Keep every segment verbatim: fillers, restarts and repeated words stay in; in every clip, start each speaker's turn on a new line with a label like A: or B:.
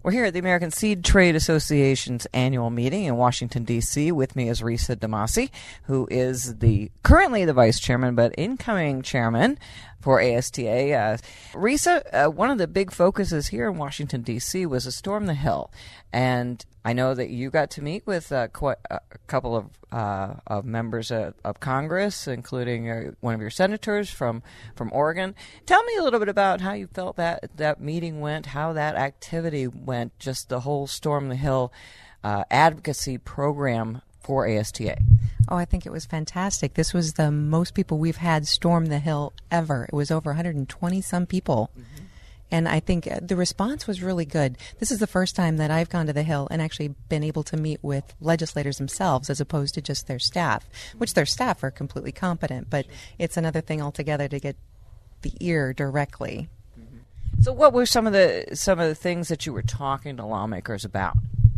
A: We're here at the American Seed Trade Association's annual meeting in Washington, D C With me is Risa Damasi, who is the currently the vice chairman, but incoming chairman for A S T A. Uh, Risa, uh, one of the big focuses here in Washington, D C was a Storm the Hill. And I know that you got to meet with uh, quite a couple of, uh, of members of, of Congress, including uh, one of your senators from, from Oregon. Tell me a little bit about how you felt that that meeting went, how that activity went, just the whole Storm the Hill uh, advocacy program for A S T A.
B: Oh, I think it was fantastic. This was the most people we've had storm the Hill ever. It was over one hundred twenty some people. Mm-hmm. And I think the response was really good. This is the first time that I've gone to the Hill and actually been able to meet with legislators themselves as opposed to just their staff, which their staff are completely competent, but it's another thing altogether to get the ear directly.
A: Mm-hmm. So what were some of the some of the things that you were talking to lawmakers about?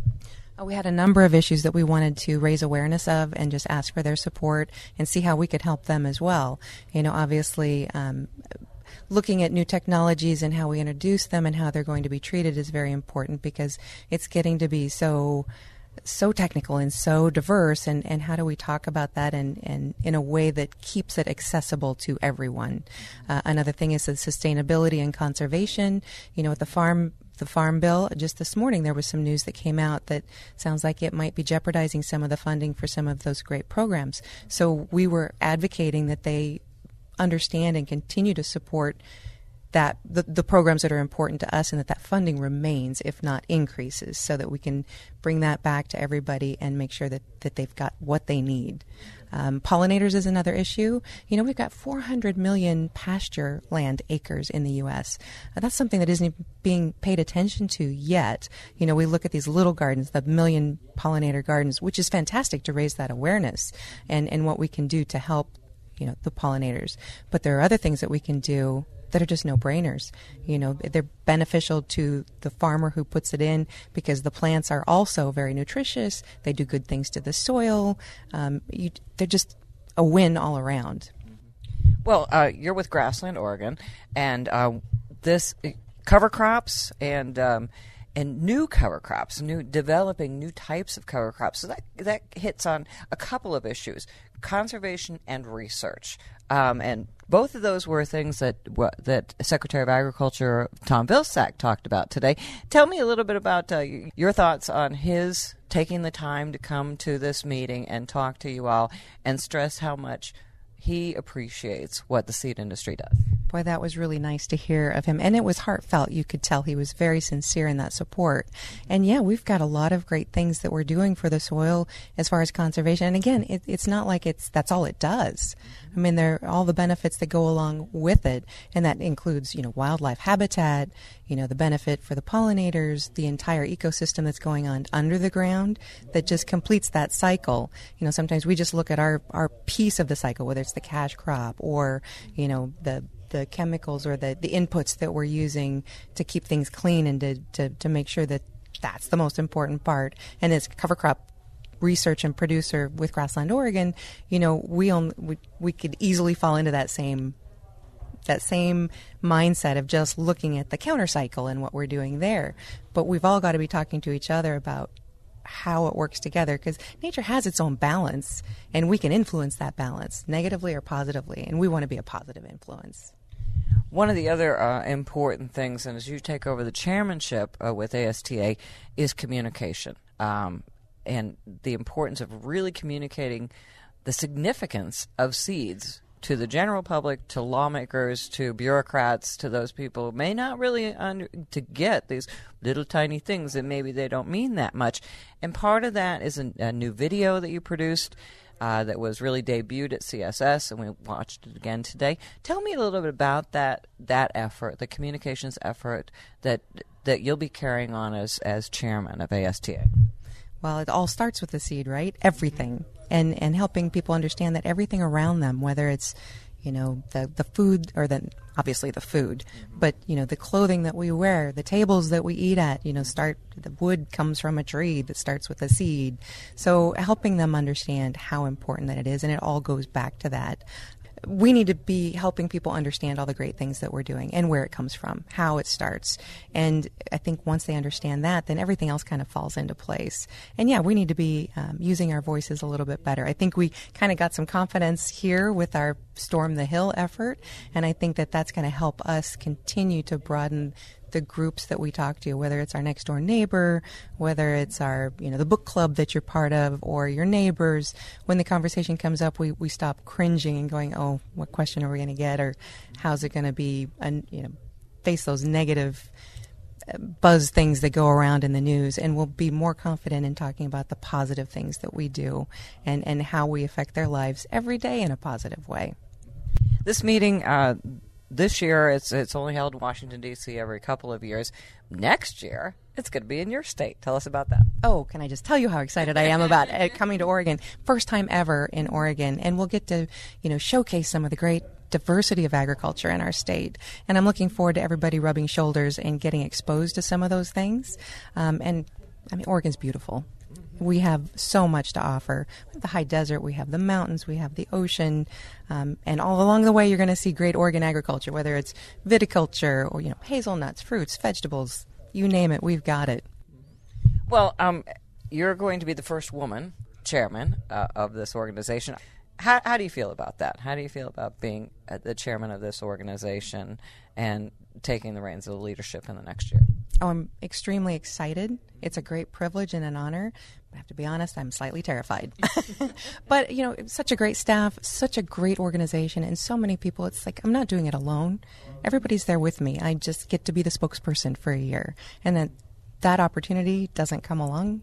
B: Uh, we had a number of issues that we wanted to raise awareness of and just ask for their support and see how we could help them as well. You know, obviously, um, looking at new technologies and how we introduce them and how they're going to be treated is very important because it's getting to be so so technical and so diverse, and, and how do we talk about that and, and in a way that keeps it accessible to everyone. Uh, another thing is the sustainability and conservation. You know, with the farm the farm bill, just this morning there was some news that came out that sounds like it might be jeopardizing some of the funding for some of those great programs. So we were advocating that they understand and continue to support that the, the programs that are important to us, and that that funding remains, if not increases, so that we can bring that back to everybody and make sure that, that they've got what they need. Um, pollinators is another issue. You know, we've got four hundred million pasture land acres in the U S Uh, that's something that isn't being paid attention to yet. You know, we look at these little gardens, the million pollinator gardens, which is fantastic to raise that awareness and, and what we can do to help, you know, the pollinators. But there are other things that we can do that are just no-brainers. You know, they're beneficial to the farmer who puts it in because the plants are also very nutritious. They do good things to the soil. Um, you, they're just a win all around.
A: Well, uh, you're with Grassland, Oregon, and uh, this uh, cover crops and um, and new cover crops, new developing new types of cover crops. So that that hits on a couple of issues: conservation and research. Um, and both of those were things that that Secretary of Agriculture Tom Vilsack talked about today. Tell me a little bit about uh, your thoughts on his taking the time to come to this meeting and talk to you all and stress how much he appreciates what the seed industry does.
B: Boy, that was really nice to hear of him. And it was heartfelt. You could tell he was very sincere in that support. And yeah, we've got a lot of great things that we're doing for the soil as far as conservation. And again, it, it's not like it's that's all it does. I mean, there are all the benefits that go along with it. And that includes, you know, wildlife habitat, you know, the benefit for the pollinators, the entire ecosystem that's going on under the ground that just completes that cycle. You know, sometimes we just look at our, our piece of the cycle, whether it's the cash crop or, you know, the the chemicals or the, the inputs that we're using to keep things clean and to, to, to make sure that that's the most important part. And as cover crop research and producer with Grassland, Oregon, you know, we, only, we we could easily fall into that same that same mindset of just looking at the counter cycle and what we're doing there. But we've all got to be talking to each other about how it works together, because nature has its own balance and we can influence that balance negatively or positively, and we want to be a positive influence.
A: One of the other uh, important things, and as you take over the chairmanship uh, with A S T A, is communication um, and the importance of really communicating the significance of seeds to the general public, to lawmakers, to bureaucrats, to those people who may not really under, to get these little tiny things that maybe they don't mean that much. And part of that is a, a new video that you produced uh, that was really debuted at C S S, and we watched it again today. Tell me a little bit about that that effort, the communications effort that that you'll be carrying on as, as chairman of A S T A.
B: Well, it all starts with the seed, right? Everything. And and helping people understand that everything around them, whether it's, you know, the, the food or the, obviously the food, but, you know, the clothing that we wear, the tables that we eat at, you know, start, the wood comes from a tree that starts with a seed. So helping them understand how important that it is, and it all goes back to that. we need to be helping people understand all the great things that we're doing and where it comes from, how it starts. And I think once they understand that, then everything else kind of falls into place. And yeah, we need to be um, using our voices a little bit better. I think we kind of got some confidence here with our Storm the Hill effort, and I think that that's going to help us continue to broaden the groups that we talk to, whether it's our next door neighbor, whether it's our, you know, the book club that you're part of, or your neighbors. When the conversation comes up, we, we stop cringing and going, oh, what question are we going to get, or how's it going to be, and, you know, face those negative buzz things that go around in the news, and we'll be more confident in talking about the positive things that we do and, and how we affect their lives every day in a positive way.
A: This meeting, uh, This year, it's it's only held in Washington, D C every couple of years. Next year, it's going to be in your state. Tell us about that.
B: Oh, can I just tell you how excited I am about uh, coming to Oregon? First time ever in Oregon, and we'll get to, you know, showcase some of the great diversity of agriculture in our state. And I'm looking forward to everybody rubbing shoulders and getting exposed to some of those things. Um, and, I mean, Oregon's beautiful. We have so much to offer. We have the high desert, we have the mountains, we have the ocean, um, and all along the way you're going to see great Oregon agriculture, whether it's viticulture or, you know, hazelnuts, fruits, vegetables, you name it, we've got it.
A: Well, um, you're going to be the first woman chairman uh, of this organization. How, how do you feel about that? How do you feel about being uh, the chairman of this organization and taking the reins of the leadership in the next year?
B: Oh, I'm extremely excited. It's a great privilege and an honor. I have to be honest, I'm slightly terrified. But, you know, it's such a great staff, such a great organization, and so many people. It's like I'm not doing it alone. Everybody's there with me. I just get to be the spokesperson for a year. And then that opportunity doesn't come along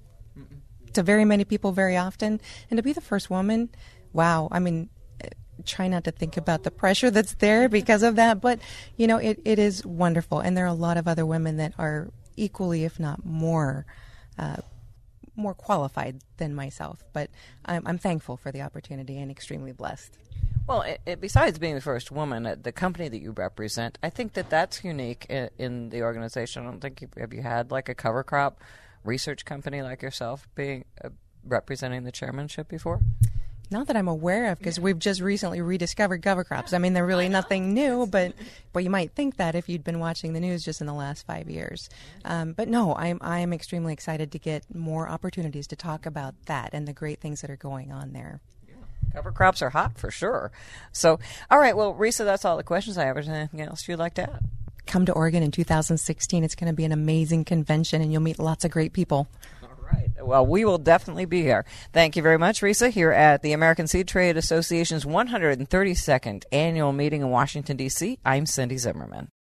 B: to very many people very often. And to be the first woman, wow, I mean, try not to think about the pressure that's there because of that. But, you know, it, it is wonderful. And there are a lot of other women that are equally, if not more, uh, more qualified than myself. But I'm, I'm thankful for the opportunity and extremely blessed.
A: Well, it, it, besides being the first woman, uh, the company that you represent, I think that that's unique in, in the organization. I don't think you've, have you had like a cover crop research company like yourself being uh, representing the chairmanship before?
B: Not that I'm aware of, because we've just recently rediscovered cover crops. I mean, they're really nothing new, but but you might think that if you'd been watching the news just in the last five years. Um, but no, I'm I'm extremely excited to get more opportunities to talk about that and the great things that are going on there.
A: Cover crops are hot for sure. So, all right, well, Risa, that's all the questions I have. Is there anything else you'd like to add?
B: Come to Oregon in two thousand sixteen. It's going to be an amazing convention, and you'll meet lots of great people.
A: Right. Well, we will definitely be here. Thank you very much, Risa, here at the American Seed Trade Association's one hundred thirty-second Annual Meeting in Washington, D C I'm Cindy Zimmerman.